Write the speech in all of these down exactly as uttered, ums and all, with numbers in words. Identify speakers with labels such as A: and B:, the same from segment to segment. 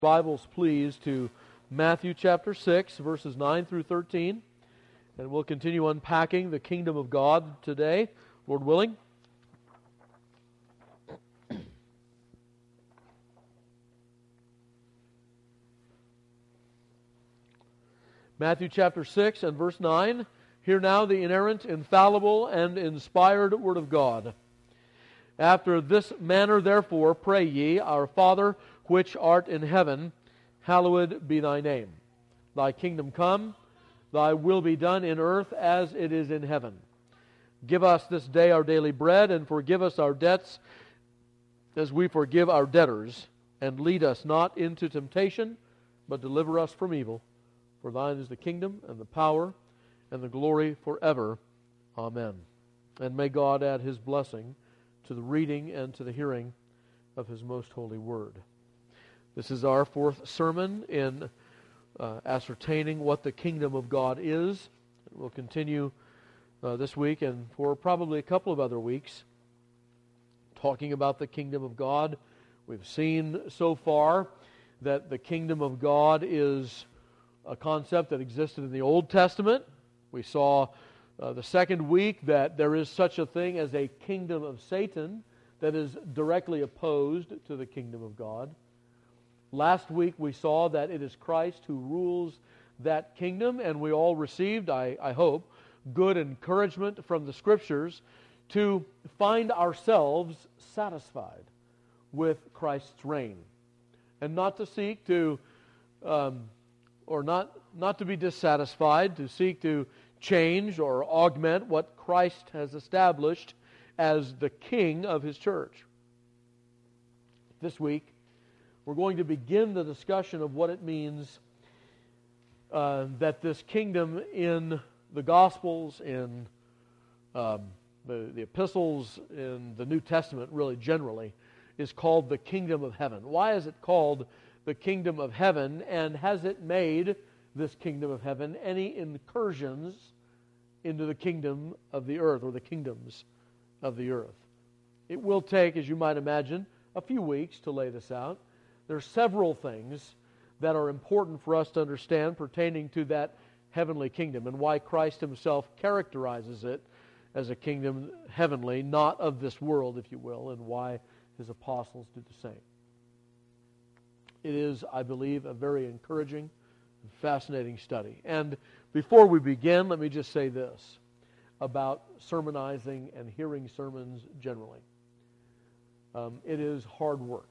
A: Bibles, please, to Matthew chapter six, verses nine through thirteen. And we'll continue unpacking the kingdom of God today, Lord willing. Matthew chapter six and verse nine. Hear now the inerrant, infallible, and inspired word of God. After this manner, therefore, pray ye, Our Father, which art in heaven, hallowed be thy name. Thy kingdom come, thy will be done in earth as it is in heaven. Give us this day our daily bread, and forgive us our debts as we forgive our debtors. And lead us not into temptation, but deliver us from evil. For thine is the kingdom, and the power, and the glory forever. Amen. And may God add His blessing to the reading and to the hearing of His most holy word. This is our fourth sermon in uh, ascertaining what the kingdom of God is. We'll continue uh, this week and for probably a couple of other weeks talking about the kingdom of God. We've seen so far that the kingdom of God is a concept that existed in the Old Testament. We saw uh, the second week that there is such a thing as a kingdom of Satan that is directly opposed to the kingdom of God. Last week we saw that it is Christ who rules that kingdom, and we all received, I, I hope, good encouragement from the Scriptures to find ourselves satisfied with Christ's reign, and not to seek to, um, or not, not to be dissatisfied, to seek to change or augment what Christ has established as the King of His church. This week, we're going to begin the discussion of what it means uh, that this kingdom in the Gospels, in um, the, the epistles, in the New Testament, really generally, is called the kingdom of heaven. Why is it called the kingdom of heaven, and has it made this kingdom of heaven any incursions into the kingdom of the earth, or the kingdoms of the earth? It will take, as you might imagine, a few weeks to lay this out. There are several things that are important for us to understand pertaining to that heavenly kingdom, and why Christ Himself characterizes it as a kingdom heavenly, not of this world, if you will, and why His apostles did the same. It is, I believe, a very encouraging and fascinating study. And before we begin, let me just say this about sermonizing and hearing sermons generally. Um, it is hard work.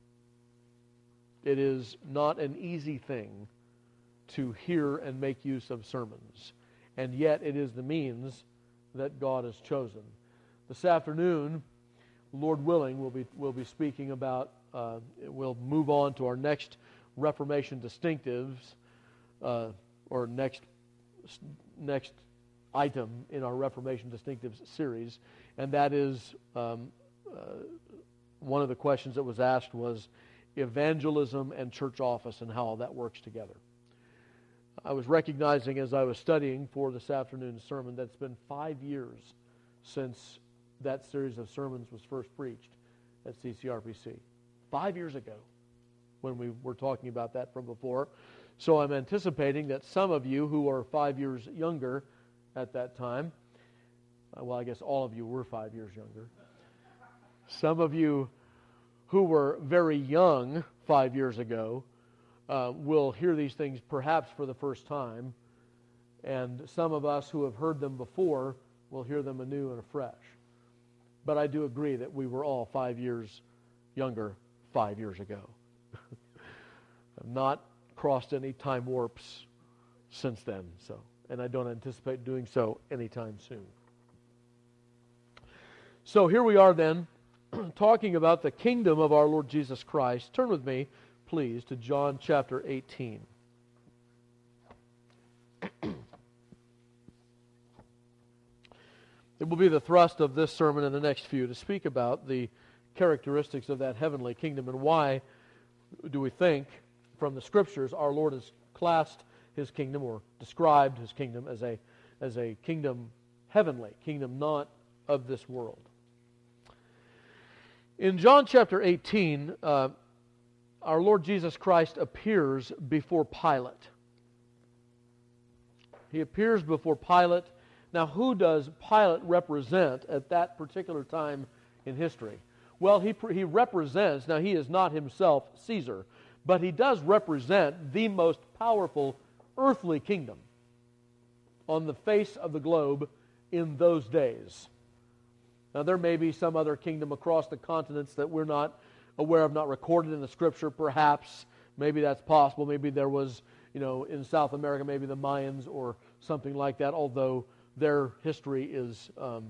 A: It is not an easy thing to hear and make use of sermons. And yet it is the means that God has chosen. This afternoon, Lord willing, we'll be, we'll be speaking about, uh, we'll move on to our next Reformation distinctives, uh, or next, next item in our Reformation distinctives series. And that is, um, uh, one of the questions that was asked was, evangelism and church office and how all that works together. I was recognizing as I was studying for this afternoon's sermon that it's been five years since that series of sermons was first preached at C C R P C. Five years ago when we were talking about that from before. So I'm anticipating that some of you who are five years younger at that time, well, I guess all of you were five years younger. Some of you who were very young five years ago uh, will hear these things perhaps for the first time, and some of us who have heard them before will hear them anew and afresh. But I do agree that we were all five years younger five years ago. I've not crossed any time warps since then, so, and I don't anticipate doing so anytime soon. So here we are then, talking about the kingdom of our Lord Jesus Christ. Turn with me, please, to John chapter eighteen. It will be the thrust of this sermon and the next few to speak about the characteristics of that heavenly kingdom, and why do we think from the Scriptures our Lord has classed His kingdom or described His kingdom as a, as a kingdom heavenly, kingdom not of this world. In John chapter eighteen, uh, our Lord Jesus Christ appears before Pilate. He appears before Pilate. Now, who does Pilate represent at that particular time in history? Well, he, he represents, now he is not himself Caesar, but he does represent the most powerful earthly kingdom on the face of the globe in those days. Now, there may be some other kingdom across the continents that we're not aware of, not recorded in the Scripture, perhaps. Maybe that's possible. Maybe there was, you know, in South America, maybe the Mayans or something like that, although their history is um,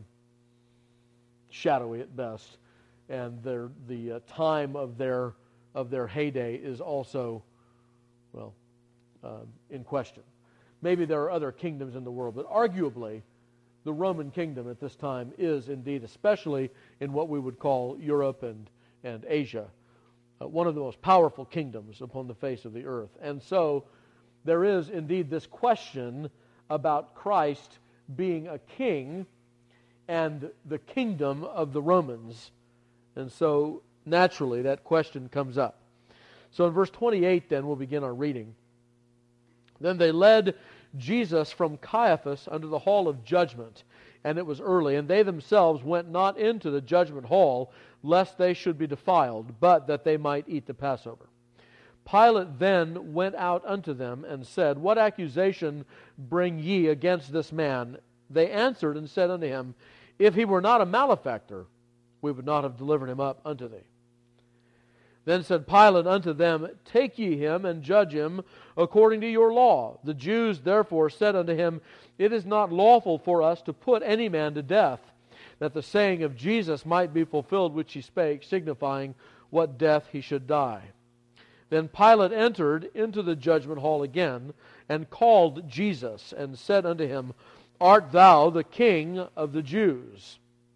A: shadowy at best, and their, the uh, time of their of their heyday is also, well, uh, in question. Maybe there are other kingdoms in the world, but arguably, the Roman kingdom at this time is indeed, especially in what we would call Europe and, and Asia, uh, one of the most powerful kingdoms upon the face of the earth. And so, there is indeed this question about Christ being a king and the kingdom of the Romans. And so, naturally, that question comes up. So in verse twenty-eight, then, we'll begin our reading. Then they led Jesus from Caiaphas unto the hall of judgment, and it was early, and they themselves went not into the judgment hall, lest they should be defiled, but that they might eat the Passover. Pilate then went out unto them, and said, What accusation bring ye against this man? They answered and said unto him, If he were not a malefactor, we would not have delivered him up unto thee. Then said Pilate unto them, Take ye him, and judge him according to your law. The Jews therefore said unto him, It is not lawful for us to put any man to death, that the saying of Jesus might be fulfilled which he spake, signifying what death he should die. Then Pilate entered into the judgment hall again, and called Jesus, and said unto him, Art thou the King of the Jews?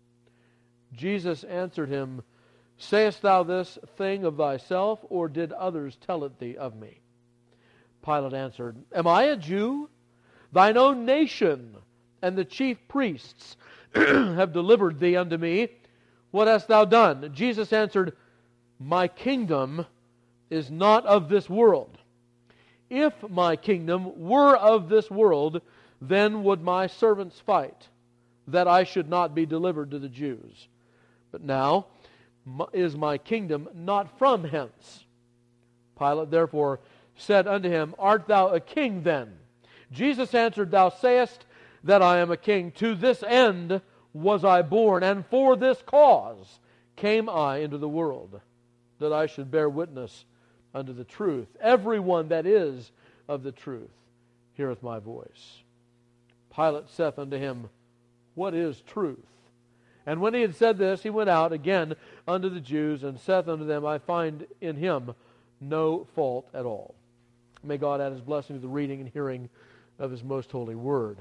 A: Jesus answered him, Sayest thou this thing of thyself, or did others tell it thee of me? Pilate answered, Am I a Jew? Thine own nation and the chief priests have delivered thee unto me. What hast thou done? Jesus answered, My kingdom is not of this world. If my kingdom were of this world, then would my servants fight, that I should not be delivered to the Jews. But now is my kingdom not from hence. Pilate therefore said unto him, Art thou a king then? Jesus answered, Thou sayest that I am a king. To this end was I born, and for this cause came I into the world, that I should bear witness unto the truth. Everyone that is of the truth heareth my voice. Pilate saith unto him, What is truth? And when he had said this, he went out again unto the Jews, and saith unto them, I find in him no fault at all. May God add his blessing to the reading and hearing of his most holy word.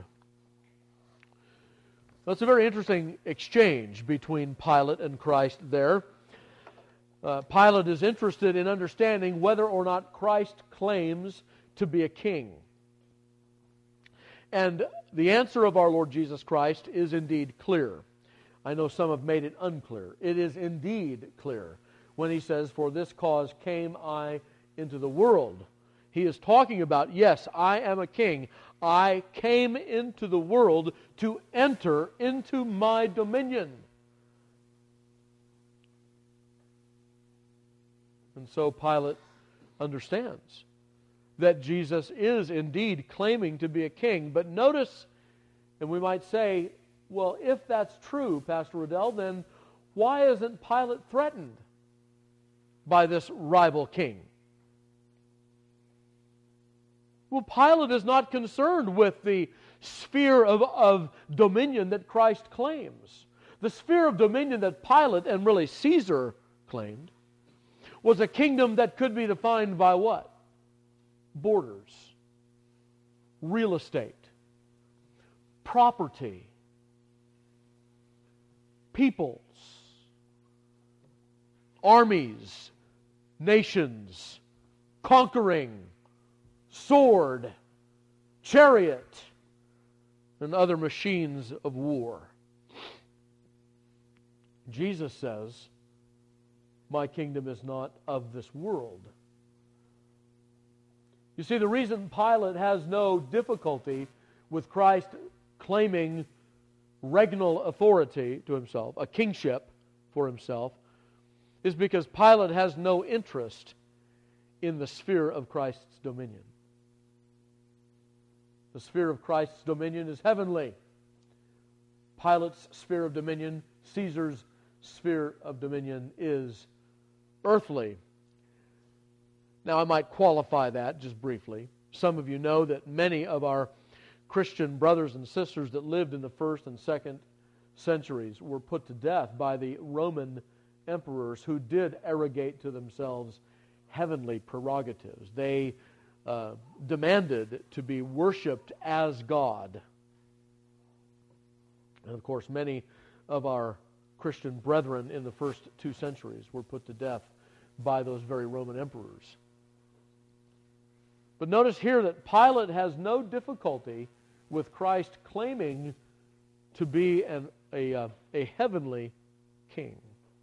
A: That's a very interesting exchange between Pilate and Christ there. Uh, Pilate is interested in understanding whether or not Christ claims to be a king. And the answer of our Lord Jesus Christ is indeed clear. I know some have made it unclear. It is indeed clear when he says, For this cause came I into the world. He is talking about, yes, I am a king. I came into the world to enter into my dominion. And so Pilate understands that Jesus is indeed claiming to be a king. But notice, and we might say, well, if that's true, Pastor Riddell, then why isn't Pilate threatened by this rival king? Well, Pilate is not concerned with the sphere of, of dominion that Christ claims. The sphere of dominion that Pilate, and really Caesar, claimed was a kingdom that could be defined by what? Borders, real estate, property, peoples, armies, nations, conquering, sword, chariot, and other machines of war. Jesus says, My kingdom is not of this world. You see, the reason Pilate has no difficulty with Christ claiming regnal authority to himself, a kingship for himself, is because Pilate has no interest in the sphere of Christ's dominion. The sphere of Christ's dominion is heavenly. Pilate's sphere of dominion, Caesar's sphere of dominion, is earthly. Now, I might qualify that just briefly. Some of you know that many of our Christian brothers and sisters that lived in the first and second centuries were put to death by the Roman emperors who did arrogate to themselves heavenly prerogatives. They uh, demanded to be worshipped as God. And of course, many of our Christian brethren in the first two centuries were put to death by those very Roman emperors. But notice here that Pilate has no difficulty with Christ claiming to be an, a, uh, a heavenly king.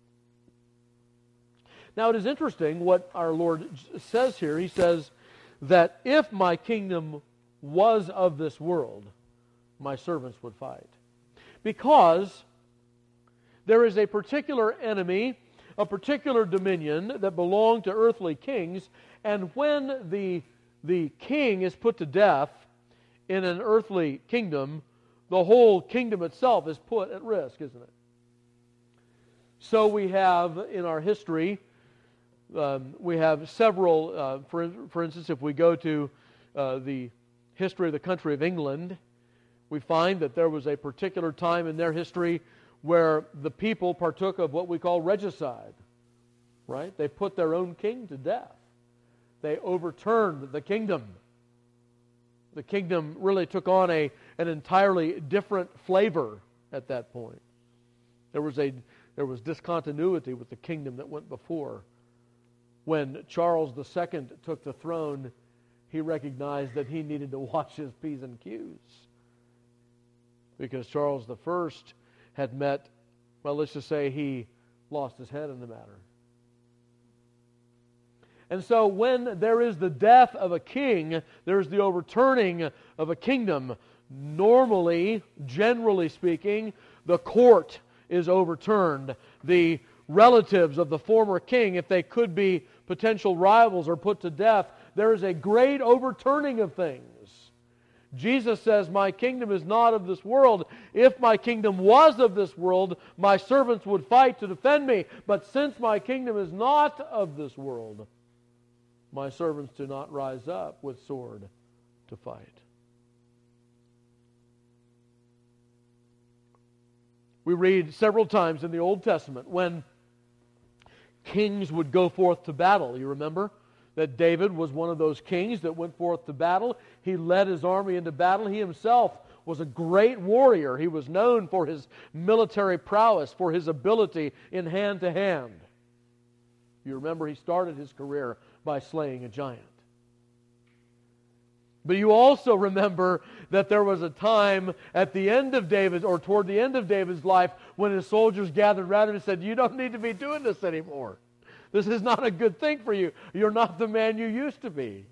A: Now it is interesting what our Lord says here. He says that if my kingdom was of this world, my servants would fight. Because there is a particular enemy, a particular dominion that belonged to earthly kings, and when the the king is put to death in an earthly kingdom, the whole kingdom itself is put at risk, isn't it? So we have in our history, um, we have several, uh, for, for instance, if we go to uh, the history of the country of England, we find that there was a particular time in their history where the people partook of what we call regicide, right? They put their own king to death. They overturned the kingdom. The kingdom really took on a, an entirely different flavor at that point. There was a there was discontinuity with the kingdom that went before. When Charles the Second took the throne, he recognized that he needed to watch his P's and Q's. Because Charles the First had met, well, let's just say he lost his head in the matter. And so when there is the death of a king, there is the overturning of a kingdom. Normally, generally speaking, the court is overturned. The relatives of the former king, if they could be potential rivals, are put to death. There is a great overturning of things. Jesus says, my kingdom is not of this world. If my kingdom was of this world, my servants would fight to defend me. But since my kingdom is not of this world, my servants do not rise up with sword to fight. We read several times in the Old Testament when kings would go forth to battle. You remember that David was one of those kings that went forth to battle. He led his army into battle. He himself was a great warrior. He was known for his military prowess, for his ability in hand to hand. You remember he started his career by slaying a giant. But you also remember that there was a time at the end of David, or toward the end of David's life, when his soldiers gathered around him and said, you don't need to be doing this anymore. This is not a good thing for you. You're not the man you used to be.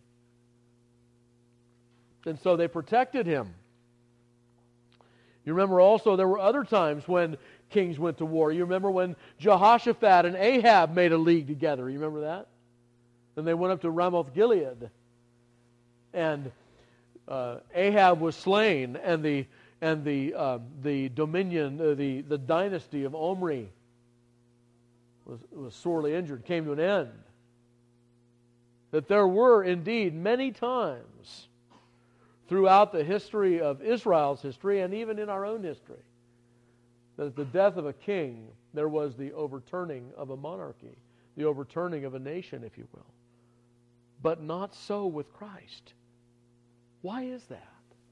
A: And so they protected him. You remember also there were other times when kings went to war. You remember when Jehoshaphat and Ahab made a league together. You remember that? And they went up to Ramoth Gilead. And uh, Ahab was slain, and the and the uh, the dominion, uh, the the dynasty of Omri was was sorely injured, came to an end. That there were indeed many times throughout the history of Israel's history, and even in our own history, that at the death of a king, there was the overturning of a monarchy, the overturning of a nation, if you will. But not so with Christ. Why is that?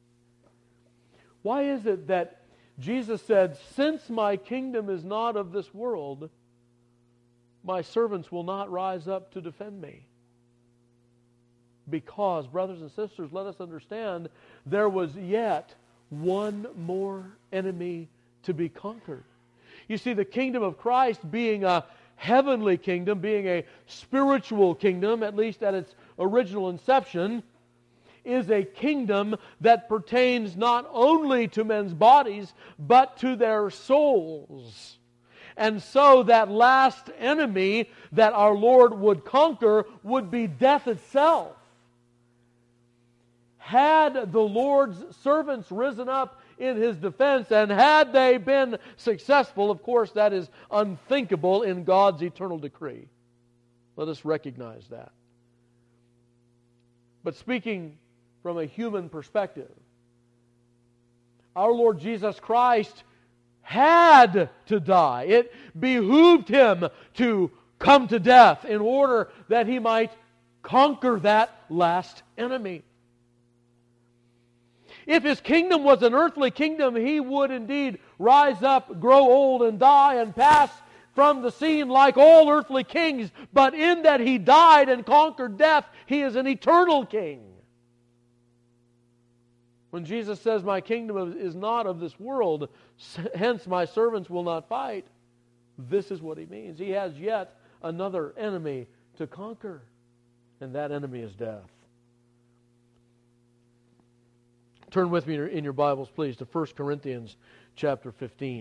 A: Why is it that Jesus said, since my kingdom is not of this world, my servants will not rise up to defend me? Because, brothers and sisters, let us understand, there was yet one more enemy to be conquered. You see, the kingdom of Christ being a heavenly kingdom, being a spiritual kingdom, at least at its original inception, is a kingdom that pertains not only to men's bodies, but to their souls. And so that last enemy that our Lord would conquer would be death itself. Had the Lord's servants risen up in His defense, and had they been successful, of course that is unthinkable in God's eternal decree. Let us recognize that. But speaking from a human perspective, our Lord Jesus Christ had to die. It behooved Him to come to death in order that He might conquer that last enemy. If His kingdom was an earthly kingdom, He would indeed rise up, grow old, and die, and pass from the scene like all earthly kings. But in that He died and conquered death, He is an eternal King. When Jesus says, "My kingdom is not of this world, hence my servants will not fight," this is what He means. He has yet another enemy to conquer, and that enemy is death. Turn with me in your Bibles, please, to First Corinthians chapter fifteen.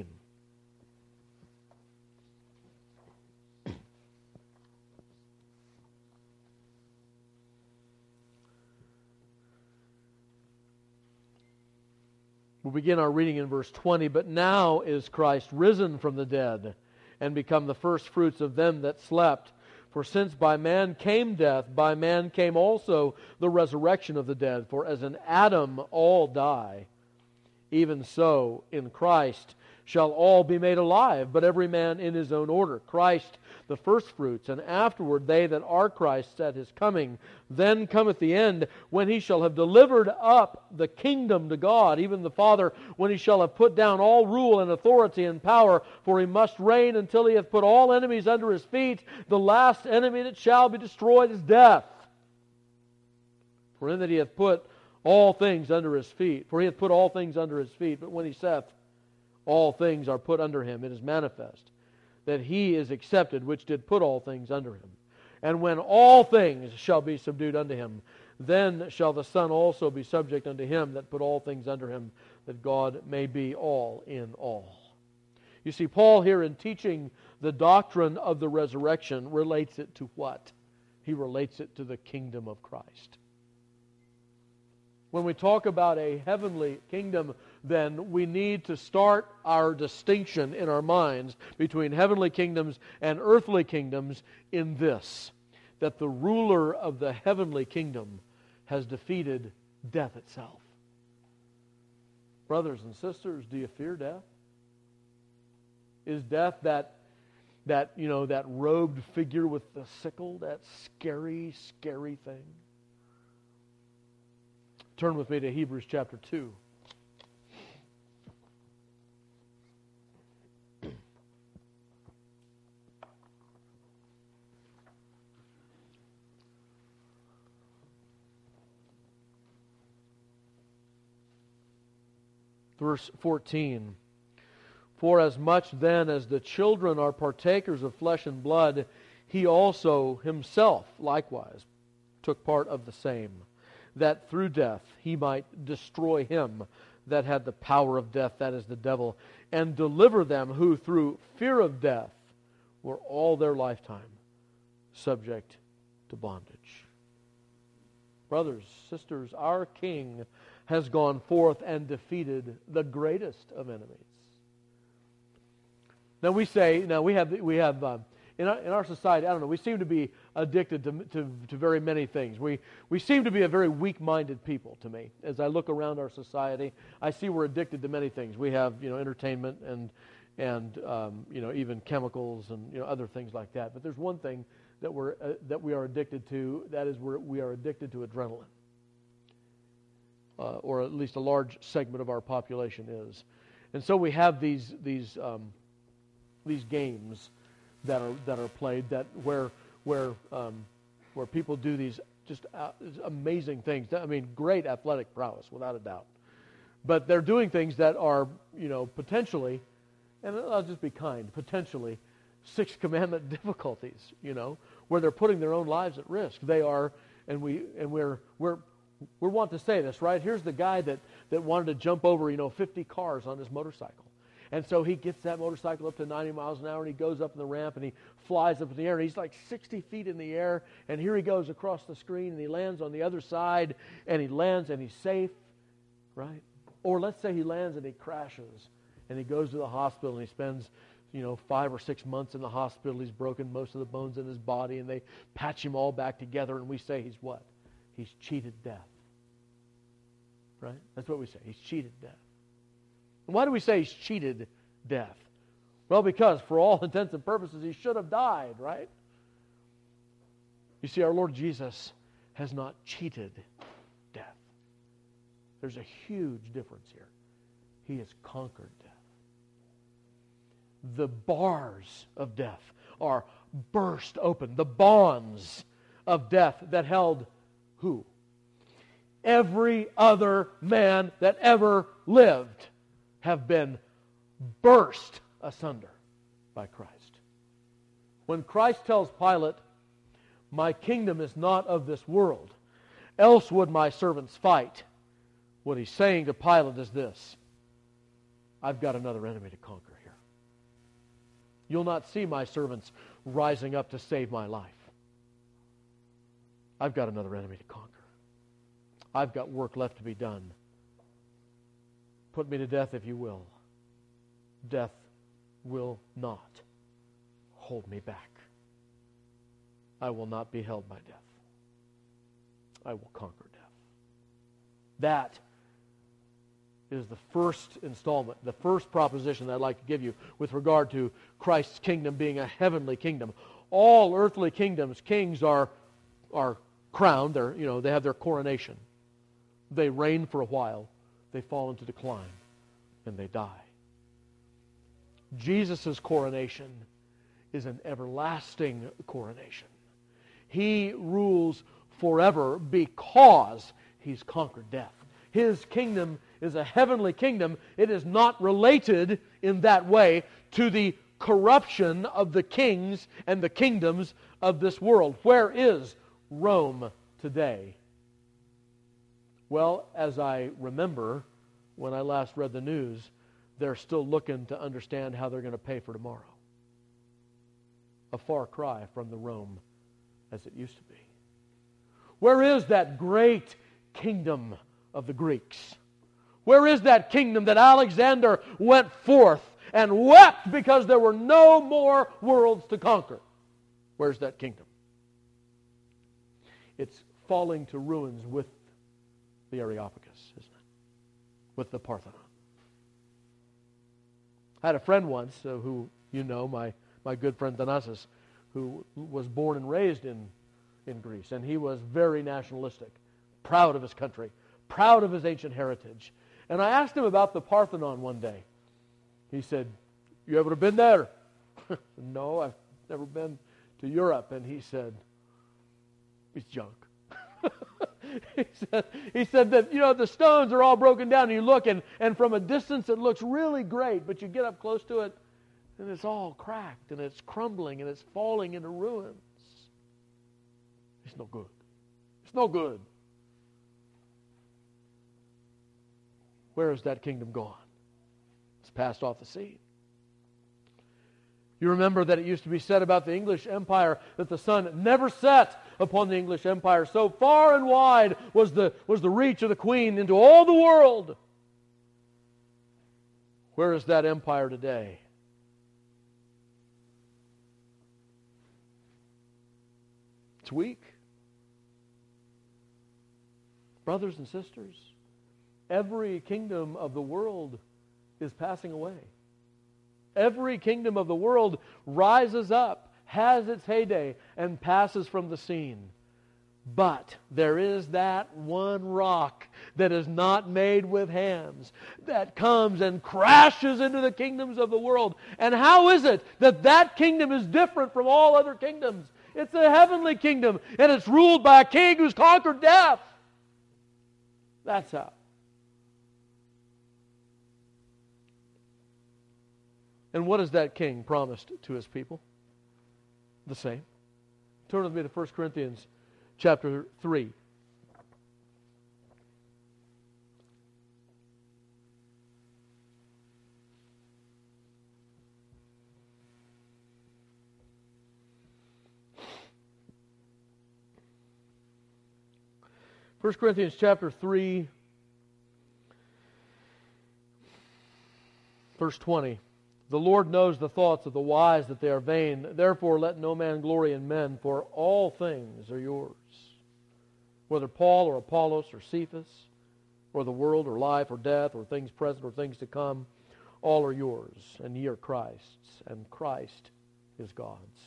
A: We'll begin our reading in verse twenty. "But now is Christ risen from the dead, and become the firstfruits of them that slept. For since by man came death, by man came also the resurrection of the dead. For as in Adam all die, even so in Christ shall all be made alive, but every man in his own order. Christ the firstfruits, and afterward they that are Christ's at His coming. Then cometh the end, when He shall have delivered up the kingdom to God, even the Father, when He shall have put down all rule and authority and power. For He must reign until He hath put all enemies under His feet. The last enemy that shall be destroyed is death. For in that He hath put all things under His feet. For He hath put all things under His feet. But when He saith, all things are put under Him, it is manifest that He is accepted, which did put all things under Him. And when all things shall be subdued unto Him, then shall the Son also be subject unto Him that put all things under Him, that God may be all in all." You see, Paul here, in teaching the doctrine of the resurrection, relates it to what? He relates it to the kingdom of Christ. When we talk about a heavenly kingdom, then we need to start our distinction in our minds between heavenly kingdoms and earthly kingdoms in this, that the ruler of the heavenly kingdom has defeated death itself. Brothers and sisters, do you fear death? Is death that, that, you know, that robed figure with the sickle, that scary, scary thing? Turn with me to Hebrews chapter two. Verse fourteen. "For as much then as the children are partakers of flesh and blood, He also Himself likewise took part of the same, that through death He might destroy him that had the power of death, that is the devil, and deliver them who through fear of death were all their lifetime subject to bondage." Brothers, sisters, our King has gone forth and defeated the greatest of enemies. Now we say, now we have, we have uh, in, our, in our society, I don't know, we seem to be addicted to, to, to very many things. We, we seem to be a very weak-minded people, to me. As I look around our society, I see we're addicted to many things. We have, you know, entertainment and, and um, you know, even chemicals and, you know, other things like that. But there's one thing that we're uh, that we are addicted to. That is, we're, we are addicted to adrenaline, uh, or at least a large segment of our population is. And so we have these these um, these games that are that are played that where where um, where people do these just uh, amazing things. I mean, great athletic prowess, without a doubt. But they're doing things that are, you know, potentially, and I'll just be kind, potentially Sixth Commandment difficulties, you know, where they're putting their own lives at risk. They are, and we and we're we're we're wanting to say this, right? Here's the guy that, that wanted to jump over, you know, fifty cars on his motorcycle. And so he gets that motorcycle up to ninety miles an hour, and he goes up in the ramp, and he flies up in the air. And he's like sixty feet in the air, and here he goes across the screen, and he lands on the other side, and he lands, and he's safe, right? Or let's say he lands, and he crashes, and he goes to the hospital, and he spends, you know, five or six months in the hospital. He's broken most of the bones in his body, and they patch him all back together, and we say he's what? He's cheated death, right? That's what we say. He's cheated death. And why do we say he's cheated death? Well, because for all intents and purposes, he should have died, right? You see, our Lord Jesus has not cheated death. There's a huge difference here. He has conquered death. The bars of death are burst open. The bonds of death that held who? Every other man that ever lived have been burst asunder by Christ. When Christ tells Pilate, "My kingdom is not of this world, else would my servants fight," what he's saying to Pilate is this: I've got another enemy to conquer here. You'll not see my servants rising up to save my life. I've got another enemy to conquer. I've got work left to be done. Put me to death if you will. Death will not hold me back. I will not be held by death. I will conquer death. That is the first installment, the first proposition that I'd like to give you with regard to Christ's kingdom being a heavenly kingdom. All earthly kingdoms, kings are, are crowned. They're, you know, they have their coronation. They reign for a while. They fall into decline, and they die. Jesus' coronation is an everlasting coronation. He rules forever because He's conquered death. His kingdom is a heavenly kingdom. It is not related in that way to the corruption of the kings and the kingdoms of this world. Where is Rome today? Well, as I remember when I last read the news, they're still looking to understand how they're going to pay for tomorrow. A far cry from the Rome as it used to be. Where is that great kingdom of the Greeks? Where is that kingdom that Alexander went forth and wept because there were no more worlds to conquer? Where's that kingdom? It's falling to ruins with the Areopagus, isn't it? With the Parthenon. I had a friend once uh, who, you know, my, my good friend Thanasis, who was born and raised in, in Greece, and he was very nationalistic, proud of his country, proud of his ancient heritage. And I asked him about the Parthenon one day. He said, "You ever been there?" "No, I've never been to Europe." And he said, "It's junk." he, said, he said that, you know, the stones are all broken down, and you look, and, and from a distance it looks really great, but you get up close to it, and it's all cracked, and it's crumbling, and it's falling into ruins. It's no good. It's no good. Where is that kingdom gone? It's passed off the sea. You remember that it used to be said about the English Empire that the sun never set upon the English Empire. So far and wide was the, was the reach of the Queen into all the world. Where is that empire today? It's weak. Brothers and sisters, every kingdom of the world is passing away. Every kingdom of the world rises up, has its heyday, and passes from the scene. But there is that one rock that is not made with hands that comes and crashes into the kingdoms of the world. And how is it that that kingdom is different from all other kingdoms? It's a heavenly kingdom, and it's ruled by a king who's conquered death. That's how. And what has that king promised to his people? The same. Turn with me to First Corinthians chapter three. First Corinthians chapter three, verse twenty. The Lord knows the thoughts of the wise, that they are vain. Therefore let no man glory in men, for all things are yours. Whether Paul or Apollos or Cephas, or the world or life or death or things present or things to come, all are yours, and ye are Christ's, and Christ is God's.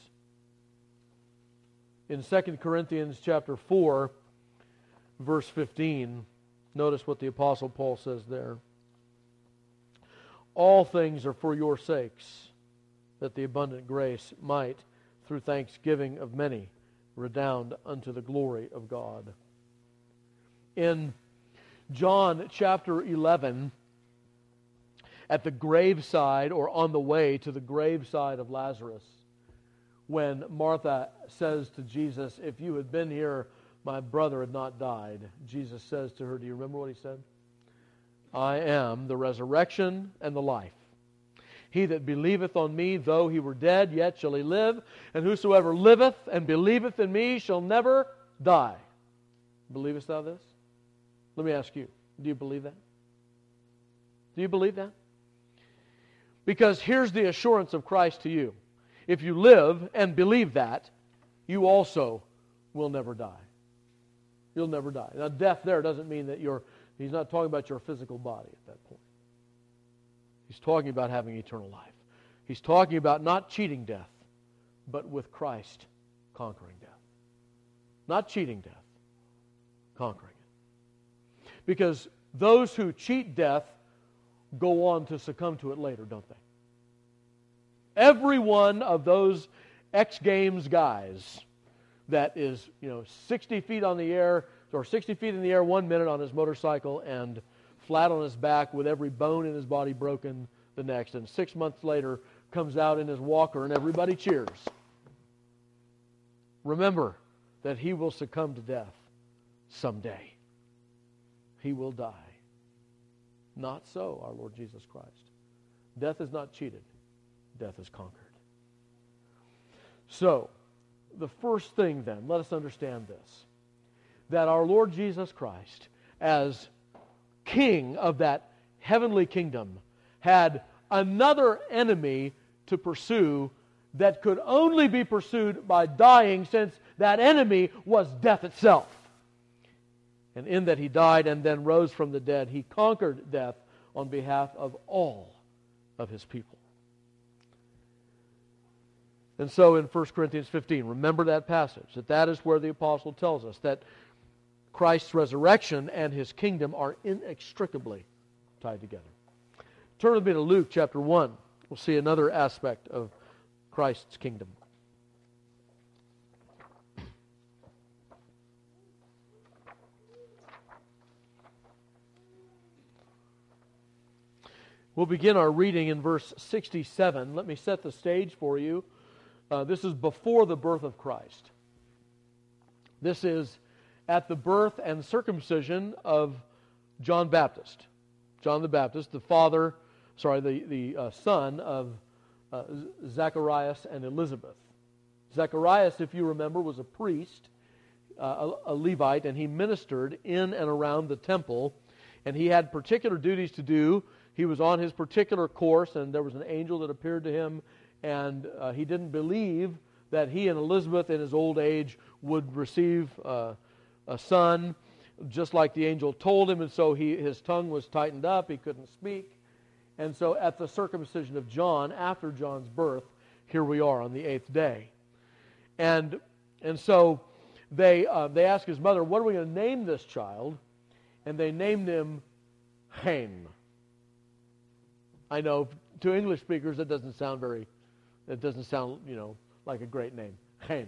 A: In Second Corinthians chapter four, verse fifteen, notice what the Apostle Paul says there. All things are for your sakes, that the abundant grace might, through thanksgiving of many, redound unto the glory of God. In John chapter eleven, at the graveside, or on the way to the graveside of Lazarus, when Martha says to Jesus, if you had been here, my brother had not died. Jesus says to her, do you remember what he said? I am the resurrection and the life. He that believeth on me, though he were dead, yet shall he live. And whosoever liveth and believeth in me shall never die. Believest thou this? Let me ask you, do you believe that? Do you believe that? Because here's the assurance of Christ to you. If you live and believe that, you also will never die. You'll never die. Now, death there doesn't mean that you're, he's not talking about your physical body at that point. He's talking about having eternal life. He's talking about not cheating death, but with Christ conquering death. Not cheating death, conquering it. Because those who cheat death go on to succumb to it later, don't they? Every one of those X Games guys that is, you know, sixty feet on the air, or sixty feet in the air one minute on his motorcycle and flat on his back with every bone in his body broken the next, and six months later comes out in his walker and everybody cheers. Remember that he will succumb to death someday. He will die. Not so, our Lord Jesus Christ. Death is not cheated. Death is conquered. So, the first thing then, let us understand this, that our Lord Jesus Christ, as King of that heavenly kingdom, had another enemy to pursue that could only be pursued by dying, since that enemy was death itself. And in that he died and then rose from the dead, he conquered death on behalf of all of his people. And so in First Corinthians fifteen, remember that passage, that that is where the apostle tells us that Christ's resurrection and his kingdom are inextricably tied together. Turn with me to Luke chapter one. We'll see another aspect of Christ's kingdom. We'll begin our reading in verse sixty-seven. Let me set the stage for you. Uh, this is before the birth of Christ. This is at the birth and circumcision of John Baptist. John the Baptist, the father, sorry, the, the uh, son of uh, Zacharias and Elizabeth. Zacharias, if you remember, was a priest, uh, a, a Levite, and he ministered in and around the temple, and he had particular duties to do. He was on his particular course, and there was an angel that appeared to him, and uh, he didn't believe that he and Elizabeth in his old age would receive uh, a son, just like the angel told him, and so he, his tongue was tightened up, he couldn't speak. And so at the circumcision of John, after John's birth, here we are on the eighth day. And and so they uh, they asked his mother, what are we going to name this child? And they named him Haim. I know, to English speakers, that doesn't sound very, it doesn't sound, you know, like a great name. Haim.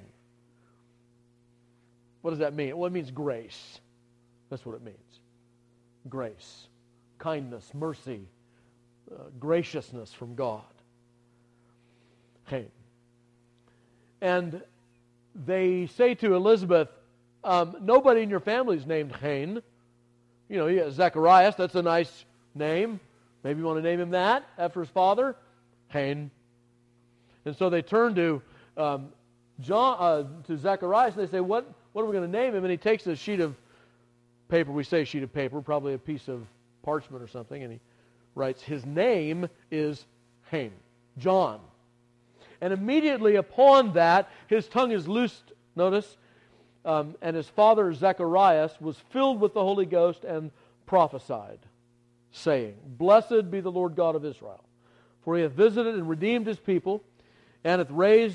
A: What does that mean? Well, it means grace. That's what it means. Grace, kindness, mercy, uh, graciousness from God. Haim. And they say to Elizabeth, um, nobody in your family is named Haim. You know, yeah, Zacharias, that's a nice name. Maybe you want to name him that after his father, Haim. And so they turn to um, John, uh, to Zacharias, and they say, "What? What are we going to name him?" And he takes a sheet of paper, we say sheet of paper, probably a piece of parchment or something, and he writes, his name is Haim, John. And immediately upon that, his tongue is loosed, notice, um, and his father Zacharias was filled with the Holy Ghost and prophesied, saying, Blessed be the Lord God of Israel, for he hath visited and redeemed his people, and hath raised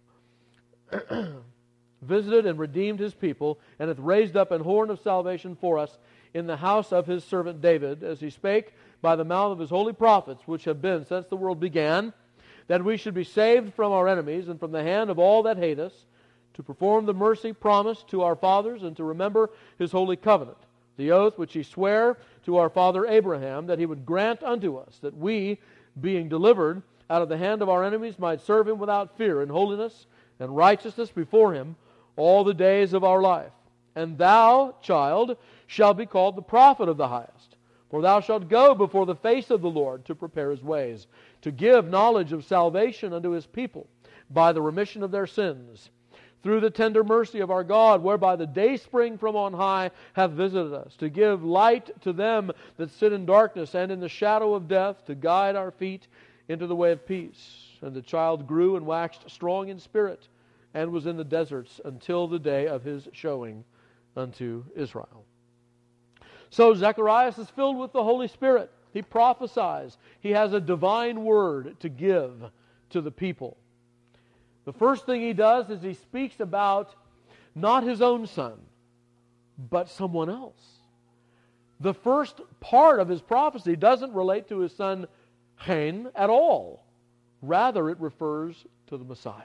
A: visited and redeemed his people, and hath raised up an horn of salvation for us in the house of his servant David, as he spake by the mouth of his holy prophets, which have been since the world began, that we should be saved from our enemies and from the hand of all that hate us, to perform the mercy promised to our fathers, and to remember his holy covenant, the oath which he sware to our father Abraham, that he would grant unto us, that we, being delivered out of the hand of our enemies, might serve him without fear in holiness and righteousness before him all the days of our life. And thou, child, shalt be called the prophet of the highest, for thou shalt go before the face of the Lord to prepare his ways, to give knowledge of salvation unto his people by the remission of their sins, through the tender mercy of our God, whereby the dayspring from on high hath visited us, to give light to them that sit in darkness and in the shadow of death, to guide our feet into the way of peace. And the child grew and waxed strong in spirit, and was in the deserts until the day of his showing unto Israel. So Zacharias is filled with the Holy Spirit. He prophesies. He has a divine word to give to the people. The first thing he does is he speaks about not his own son, but someone else. The first part of his prophecy doesn't relate to his son Hain at all. Rather, it refers to the Messiah.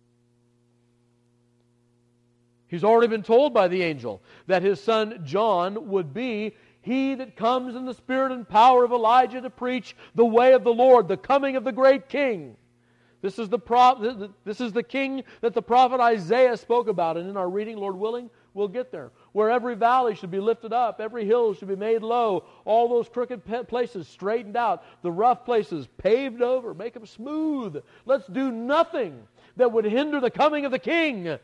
A: He's already been told by the angel that his son John would be he that comes in the spirit and power of Elijah to preach the way of the Lord, the coming of the great king. This is the pro- this is the king that the prophet Isaiah spoke about, and in our reading, Lord willing, we'll get there. Where every valley should be lifted up, every hill should be made low, all those crooked places straightened out, the rough places paved over, make them smooth. Let's do nothing that would hinder the coming of the king. The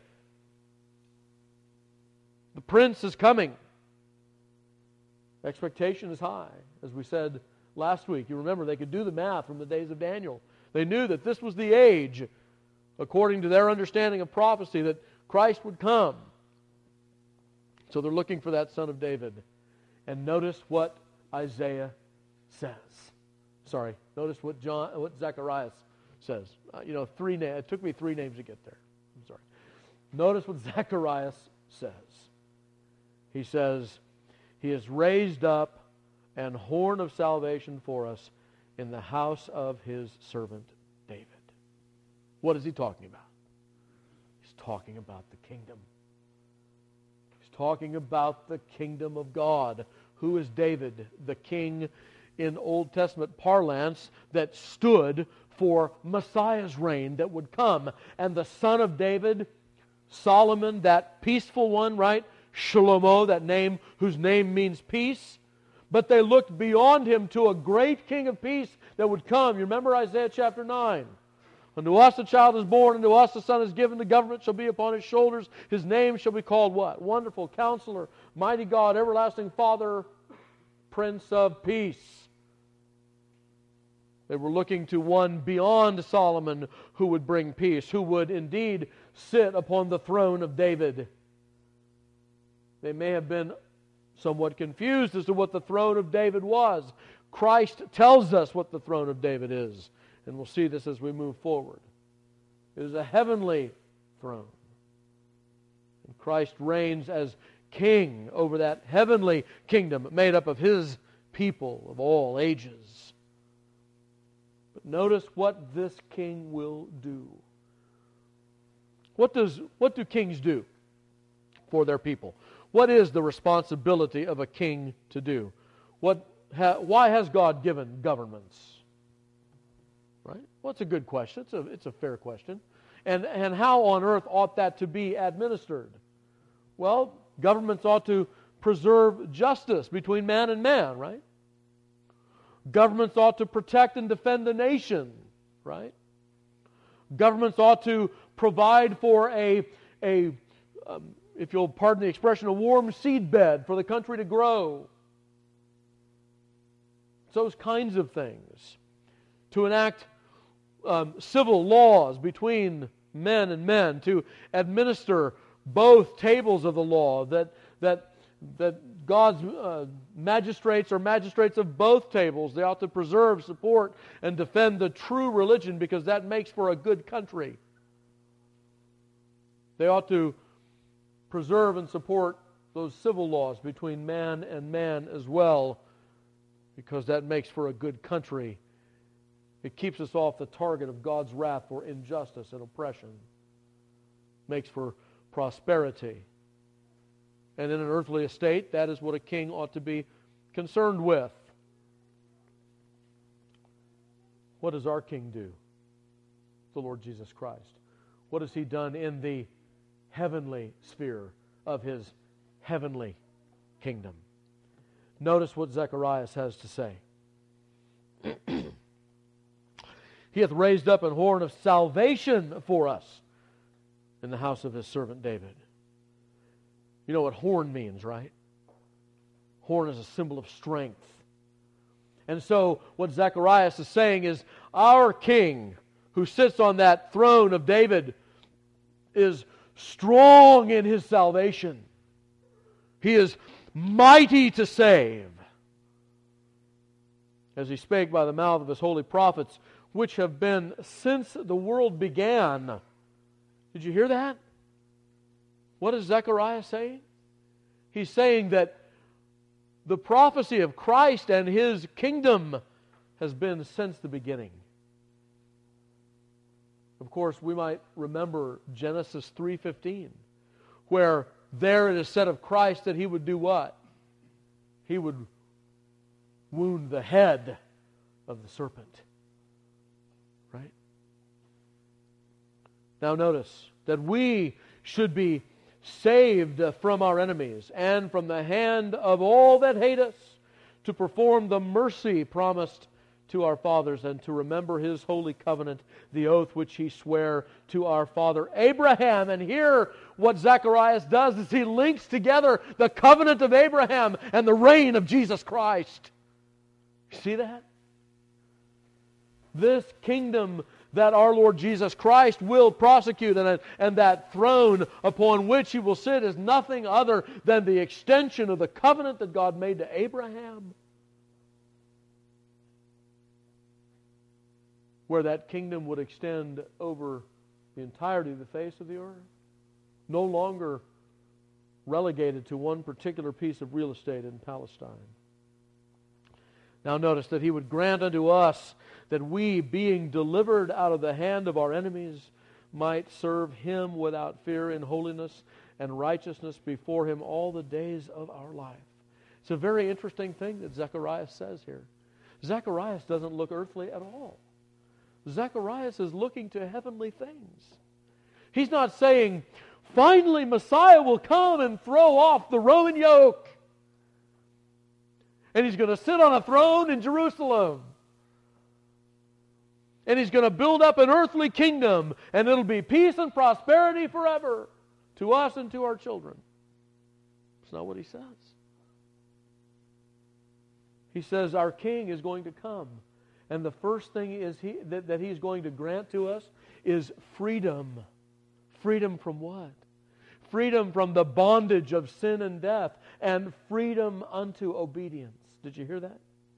A: prince is coming. Expectation is high, as we said last week. You remember, they could do the math from the days of Daniel. They knew that this was the age, according to their understanding of prophecy, that Christ would come. So they're looking for that son of David. And notice what Isaiah says. Sorry, notice what John, what Zacharias says. Uh, you know, three names. It took me three names to get there. I'm sorry. Notice what Zacharias says. He says, He has raised up an horn of salvation for us in the house of His servant David. What is he talking about? He's talking about the kingdom. He's talking about the kingdom of God. Who is David? The king in Old Testament parlance that stood for Messiah's reign that would come. And the son of David, Solomon, that peaceful one, right? Shlomo, that name whose name means peace. But they looked beyond him to a great king of peace that would come. You remember Isaiah chapter nine. Unto us a child is born, unto us a son is given, the government shall be upon his shoulders. His name shall be called what? Wonderful Counselor, Mighty God, Everlasting Father, Prince of Peace. They were looking to one beyond Solomon who would bring peace, who would indeed sit upon the throne of David. They may have been somewhat confused as to what the throne of David was. Christ tells us what the throne of David is, and we'll see this as we move forward. It is a heavenly throne. And Christ reigns as king over that heavenly kingdom made up of His people of all ages. But notice what this king will do. What does what do kings do for their people? What is the responsibility of a king to do? What, ha, why has God given governments? Right? Well, it's a good question. It's a, it's a fair question. And, and how on earth ought that to be administered? Well, governments ought to preserve justice between man and man, right? Governments ought to protect and defend the nation, right? Governments ought to provide for a, a um, if you'll pardon the expression, a warm seedbed for the country to grow. Those kinds of things. To enact um, civil laws between men and men, to administer both tables of the law, that that that God's uh, magistrates are magistrates of both tables. They ought to preserve, support, and defend the true religion, because that makes for a good country. They ought to preserve and support those civil laws between man and man as well, because that makes for a good country. It keeps us off the target of God's wrath for injustice and oppression. Makes for prosperity. And in an earthly estate, that is what a king ought to be concerned with. What does our king do? The Lord Jesus Christ. What has He done in the heavenly sphere of His heavenly kingdom? Notice what Zechariah has to say. He hath raised up an horn of salvation for us in the house of His servant David. You know what horn means, right? Horn is a symbol of strength. And so what Zechariah is saying is, our king who sits on that throne of David is strong in His salvation. He is mighty to save. As He spake by the mouth of His holy prophets, which have been since the world began. Did you hear that? What is Zechariah saying? He's saying that the prophecy of Christ and His kingdom has been since the beginning. Of course, we might remember Genesis three fifteen, where there it is said of Christ that He would do what? He would wound the head of the serpent. Right? Now notice that we should be saved from our enemies and from the hand of all that hate us, to perform the mercy promised to our fathers, and to remember His holy covenant, the oath which He sware to our father Abraham. And here what Zacharias does is he links together the covenant of Abraham and the reign of Jesus Christ. See that? This kingdom that our Lord Jesus Christ will prosecute, and, and that throne upon which He will sit, is nothing other than the extension of the covenant that God made to Abraham, where that kingdom would extend over the entirety of the face of the earth, no longer relegated to one particular piece of real estate in Palestine. Now notice that He would grant unto us that we, being delivered out of the hand of our enemies, might serve Him without fear in holiness and righteousness before Him all the days of our life. It's a very interesting thing that Zechariah says here. Zechariah doesn't look earthly at all. Zechariah is looking to heavenly things. He's not saying, finally Messiah will come and throw off the Roman yoke, and He's going to sit on a throne in Jerusalem, and He's going to build up an earthly kingdom, and it'll be peace and prosperity forever to us and to our children. That's not what He says. He says our King is going to come, and the first thing is he, that, that He's going to grant to us is freedom. Freedom from what? Freedom from the bondage of sin and death, and freedom unto obedience. Did you hear that?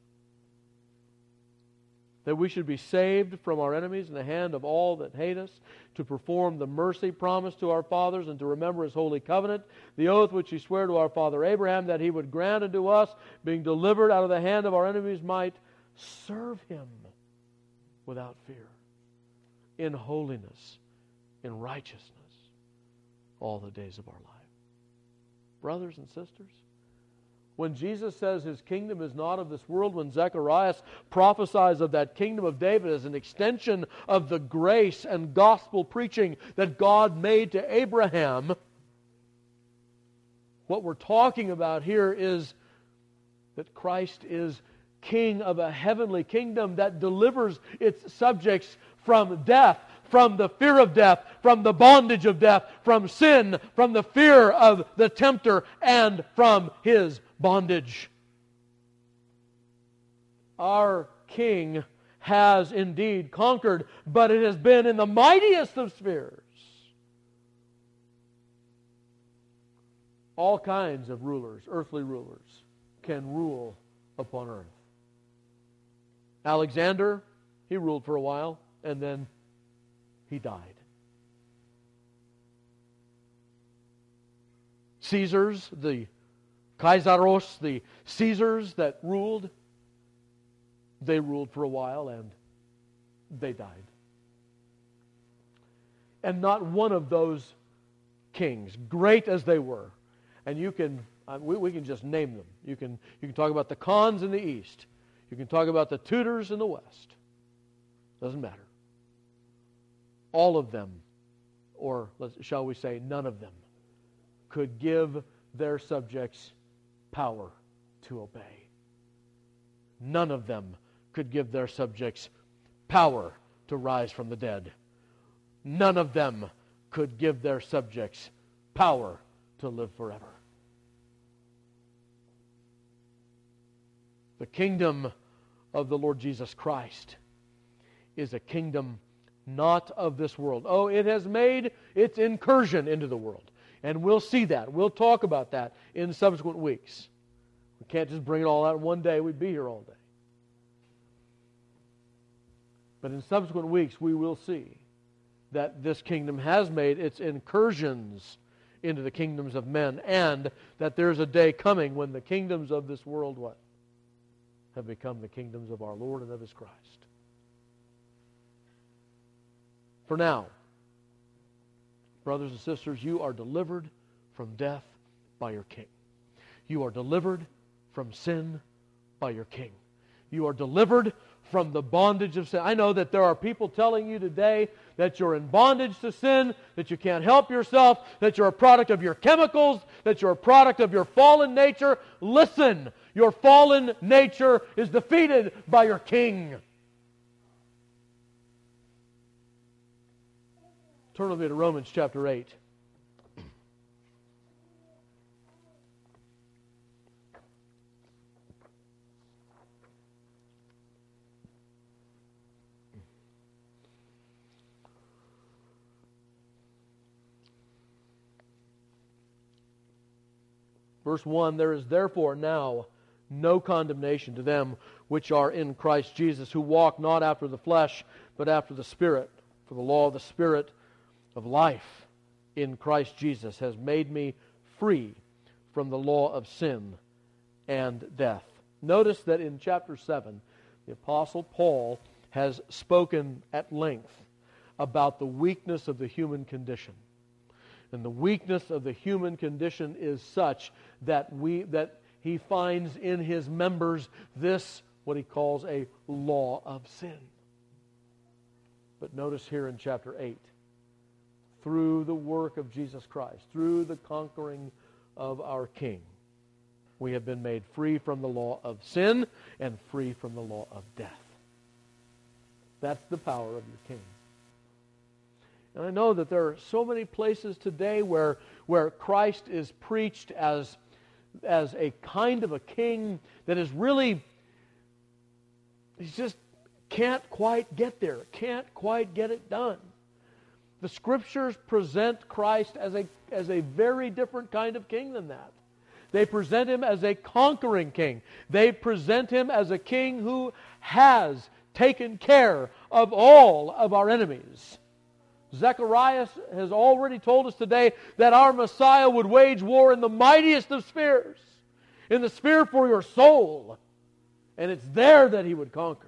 A: That we should be saved from our enemies in the hand of all that hate us, to perform the mercy promised to our fathers, and to remember His holy covenant, the oath which He sware to our father Abraham, that He would grant unto us, being delivered out of the hand of our enemies, might serve Him without fear, in holiness, in righteousness, all the days of our life. Brothers and sisters, when Jesus says His kingdom is not of this world, when Zechariah prophesies of that kingdom of David as an extension of the grace and gospel preaching that God made to Abraham, what we're talking about here is that Christ is King of a heavenly kingdom that delivers its subjects from death, from the fear of death, from the bondage of death, from sin, from the fear of the tempter, and from his bondage. Our King has indeed conquered, but it has been in the mightiest of spheres. All kinds of rulers, earthly rulers, can rule upon earth. Alexander, he ruled for a while, and then he died. Caesars, the Kaisaros, the Caesars that ruled, they ruled for a while and they died. And not one of those kings, great as they were, and you can, uh, we, we can just name them. You can, you can talk about the Khans in the east. You can talk about the Tudors in the west. Doesn't matter. All of them, or let's, shall we say none of them, could give their subjects power to obey. None of them could give their subjects power to rise from the dead. None of them could give their subjects power to live forever. The kingdom of the Lord Jesus Christ is a kingdom not of this world. Oh, it has made its incursion into the world. And we'll see that. We'll talk about that in subsequent weeks. We can't just bring it all out in one day. We'd be here all day. But in subsequent weeks, we will see that this kingdom has made its incursions into the kingdoms of men, and that there's a day coming when the kingdoms of this world, what? Have become the kingdoms of our Lord and of His Christ. For now, brothers and sisters, you are delivered from death by your King. You are delivered from sin by your King. You are delivered from the bondage of sin. I know that there are people telling you today that you're in bondage to sin, that you can't help yourself, that you're a product of your chemicals, that you're a product of your fallen nature. Listen, your fallen nature is defeated by your King. Turn with me to Romans chapter eight. Verse one, there is therefore now no condemnation to them which are in Christ Jesus, who walk not after the flesh, but after the Spirit. For the law of the Spirit of life in Christ Jesus has made me free from the law of sin and death. Notice that in chapter seven, the Apostle Paul has spoken at length about the weakness of the human condition. And the weakness of the human condition is such that we that he finds in his members this, what he calls a law of sin. But notice here in chapter eight, through the work of Jesus Christ, through the conquering of our King, we have been made free from the law of sin and free from the law of death. That's the power of your King. And I know that there are so many places today where, where Christ is preached as, as a kind of a king that is really, he just can't quite get there, can't quite get it done. The Scriptures present Christ as a, as a very different kind of king than that. They present Him as a conquering king. They present Him as a king who has taken care of all of our enemies. Zechariah has already told us today that our Messiah would wage war in the mightiest of spheres, in the sphere for your soul. And it's there that He would conquer.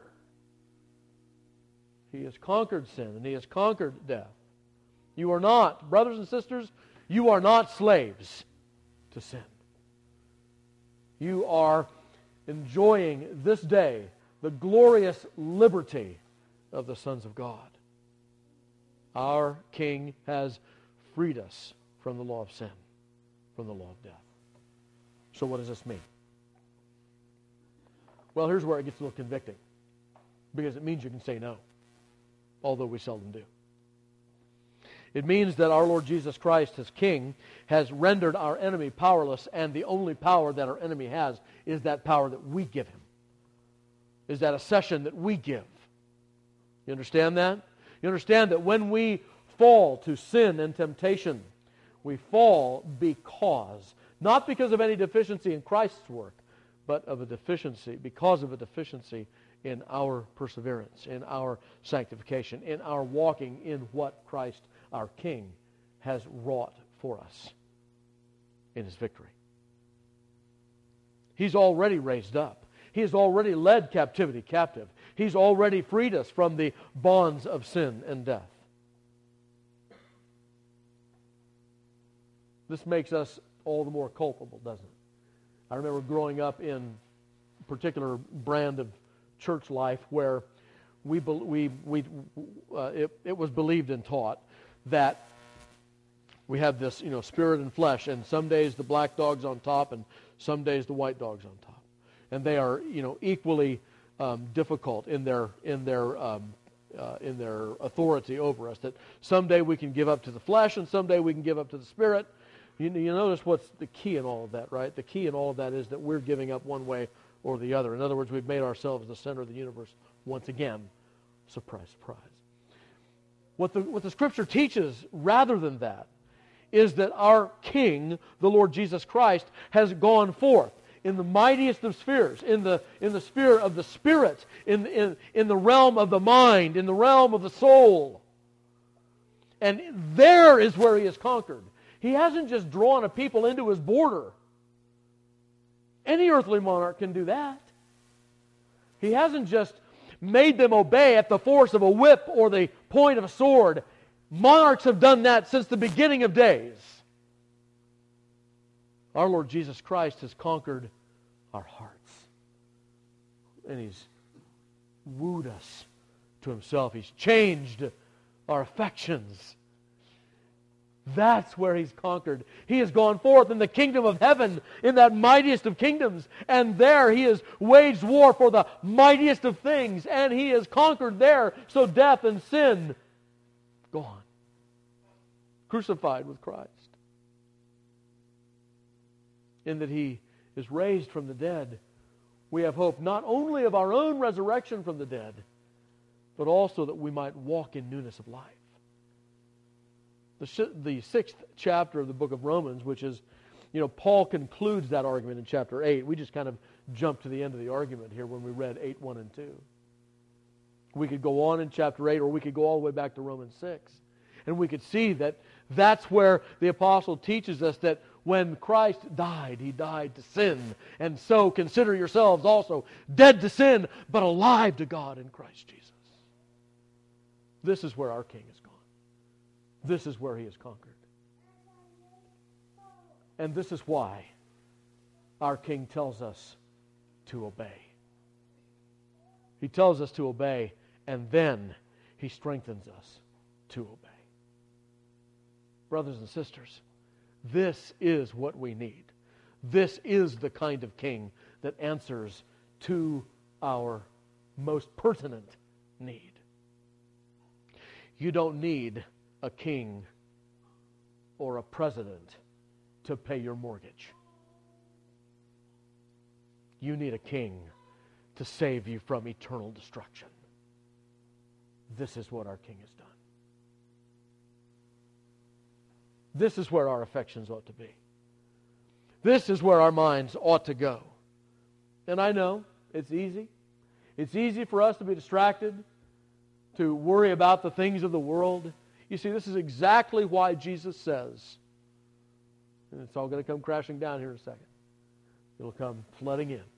A: He has conquered sin and He has conquered death. You are not, brothers and sisters, you are not slaves to sin. You are enjoying this day the glorious liberty of the sons of God. Our King has freed us from the law of sin, from the law of death. So what does this mean? Well, here's where it gets a little convicting. Because it means you can say no, although we seldom do. It means that our Lord Jesus Christ, as King, has rendered our enemy powerless, and the only power that our enemy has is that power that we give him, is that accession that we give. You understand that? You understand that when we fall to sin and temptation, we fall because, not because of any deficiency in Christ's work, but of a deficiency, because of a deficiency in our perseverance, in our sanctification, in our walking in what Christ, our King, has wrought for us in His victory. He's already raised up. He has already led captivity captive. He's already freed us from the bonds of sin and death. This makes us all the more culpable, doesn't it? I remember growing up in a particular brand of church life where we we we uh, it, it was believed and taught that we have this, you know, spirit and flesh, and some days the black dog's on top, and some days the white dog's on top, and they are, you know, equally um, difficult in their in their um, uh, in their authority over us. That someday we can give up to the flesh, and someday we can give up to the spirit. You, you notice what's the key in all of that, right? The key in all of that is that we're giving up one way or the other. In other words, we've made ourselves the center of the universe once again. Surprise, surprise. What the, what the Scripture teaches, rather than that, is that our King, the Lord Jesus Christ, has gone forth in the mightiest of spheres, in the, in the sphere of the Spirit, in, in, in the realm of the mind, in the realm of the soul. And there is where He has conquered. He hasn't just drawn a people into His border. Any earthly monarch can do that. He hasn't just made them obey at the force of a whip or the point of a sword. Monarchs have done that since the beginning of days. Our Lord Jesus Christ has conquered our hearts. And He's wooed us to Himself. He's changed our affections. That's where He's conquered. He has gone forth in the kingdom of heaven, in that mightiest of kingdoms, and there He has waged war for the mightiest of things, and He has conquered there, so death and sin, gone. Crucified with Christ. In that He is raised from the dead, we have hope not only of our own resurrection from the dead, but also that we might walk in newness of life. The, the sixth chapter of the book of Romans, which is, you know, Paul concludes that argument in chapter eight. We just kind of jumped to the end of the argument here when we read eight, one, and two. We could go on in chapter eight, or we could go all the way back to Romans six. And we could see that that's where the apostle teaches us that when Christ died, He died to sin. And so consider yourselves also dead to sin, but alive to God in Christ Jesus. This is where our King is gone. This is where He has conquered. And this is why our King tells us to obey. He tells us to obey, and then He strengthens us to obey. Brothers and sisters, this is what we need. This is the kind of King that answers to our most pertinent need. You don't need a king or a president to pay your mortgage. You need a king to save you from eternal destruction. This is what our King has done. This is where our affections ought to be. This is where our minds ought to go. And I know it's easy. It's easy for us to be distracted, to worry about the things of the world. You see, this is exactly why Jesus says, and it's all going to come crashing down here in a second. It'll come flooding in.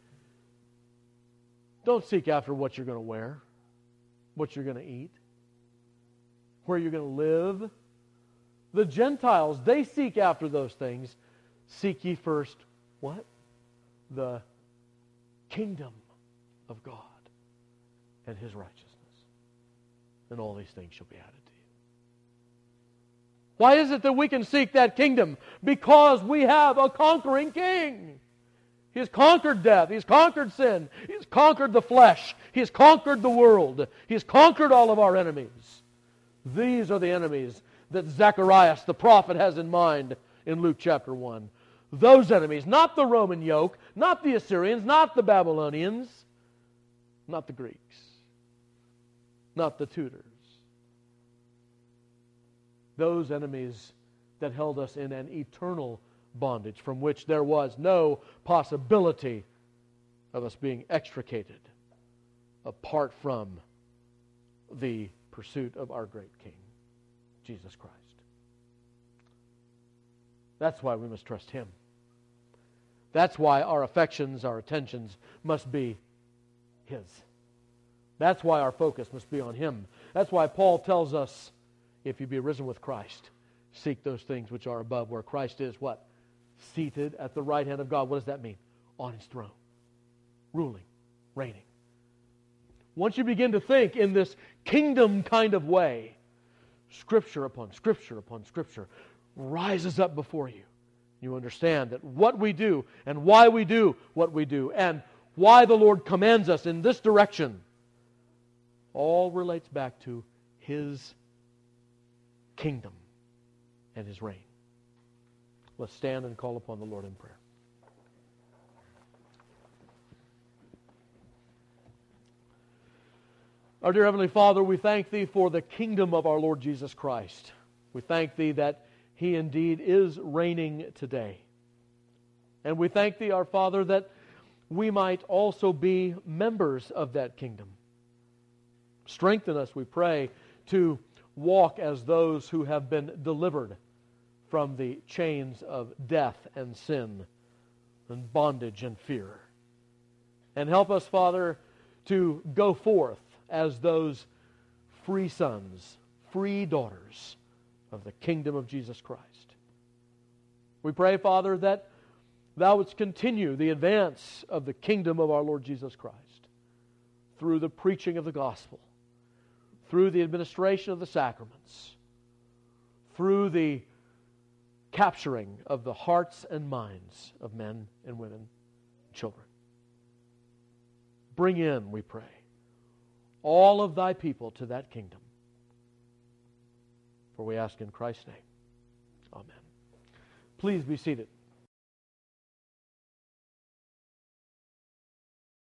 A: Don't seek after what you're going to wear, what you're going to eat, where you're going to live. The Gentiles, they seek after those things. Seek ye first, what? The kingdom of God and His righteousness. And all these things shall be added to you. Why is it that we can seek that kingdom? Because we have a conquering King. He has conquered death. He has conquered sin. He has conquered the flesh. He has conquered the world. He has conquered all of our enemies. These are the enemies that Zacharias the prophet has in mind in Luke chapter one. Those enemies, not the Roman yoke, not the Assyrians, not the Babylonians, not the Greeks, not the Tudors. Those enemies that held us in an eternal bondage from which there was no possibility of us being extricated apart from the pursuit of our great King, Jesus Christ. That's why we must trust Him. That's why our affections, our attentions must be His. That's why our focus must be on Him. That's why Paul tells us, if you be risen with Christ, seek those things which are above, where Christ is what? Seated at the right hand of God. What does that mean? On His throne. Ruling, reigning. Once you begin to think in this kingdom kind of way, Scripture upon Scripture upon Scripture rises up before you. You understand that what we do and why we do what we do and why the Lord commands us in this direction all relates back to His kingdom and His reign. Let's stand and call upon the Lord in prayer. Our dear Heavenly Father, we thank Thee for the kingdom of our Lord Jesus Christ. We thank Thee that He indeed is reigning today. And we thank Thee, our Father, that we might also be members of that kingdom. Strengthen us, we pray, to walk as those who have been delivered from the chains of death and sin and bondage and fear. And help us, Father, to go forth as those free sons, free daughters of the kingdom of Jesus Christ. We pray, Father, that Thou wouldst continue the advance of the kingdom of our Lord Jesus Christ through the preaching of the gospel, through the administration of the sacraments, through the capturing of the hearts and minds of men and women, children. Bring in, we pray, all of Thy people to that kingdom. For we ask in Christ's name. Amen. Please be seated.